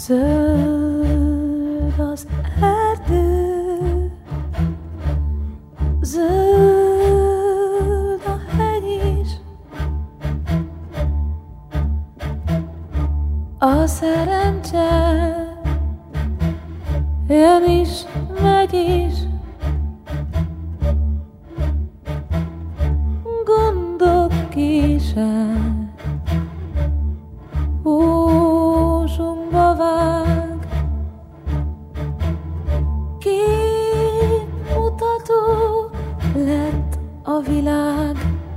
Zöld az erdő, zöld a hegy is, a szerencse jön is, megy is, gondok kísér. Húsunkba vág, képmutató lett a világ.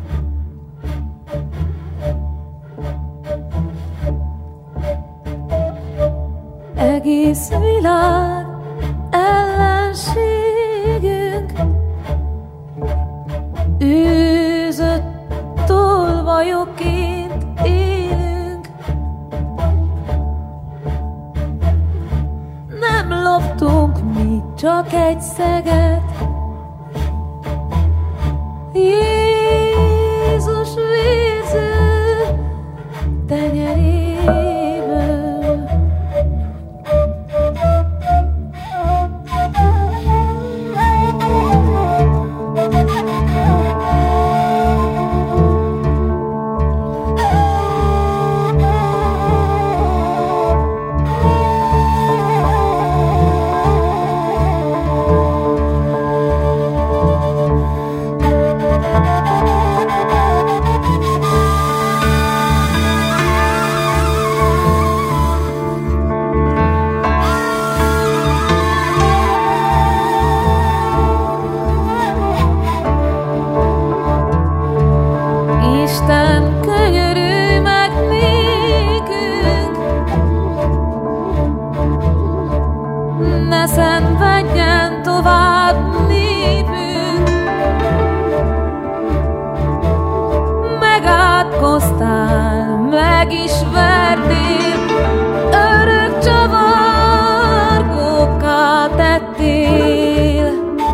Egész világ ellenségünk, űzött tolvajokként élünk. Nem loptunk mi csak egy szeget, Jézus vérző tenyeréből. Isten könyörülj meg nékünk, ne szenvedjen tovább népünk. Megátkoztál, megismertél, örök csavargókká tettél.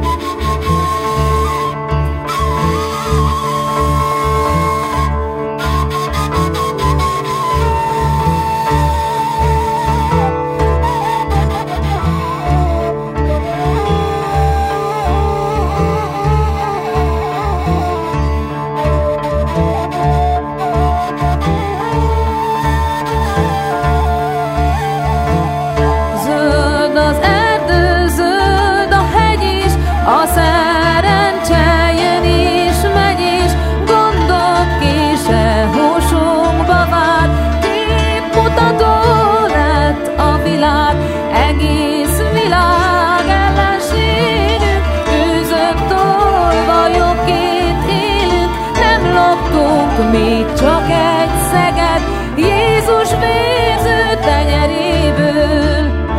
Zöld az erdő, zöld a hegy is, a szerencse jön és megy és gondok kísér. Húsunkba vág, képmutató lett a világ. Egész világ ellenségünk, űzött tolvajokként élünk. Nem loptunk mi csak egy szeget, Jézus vérző tenyeréből.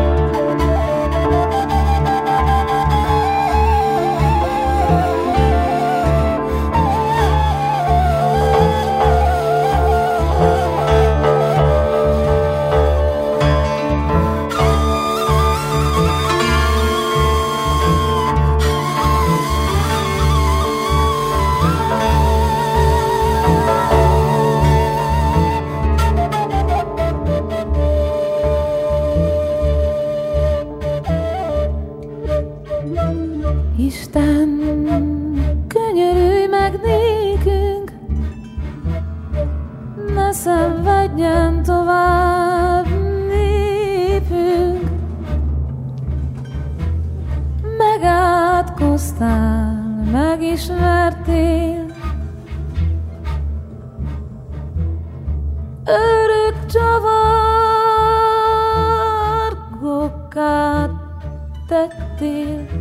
Isten, könyörülj meg nékünk, ne szenvedjen tovább népünk. Megátkoztál, megismertél, örök csavargókká tettél.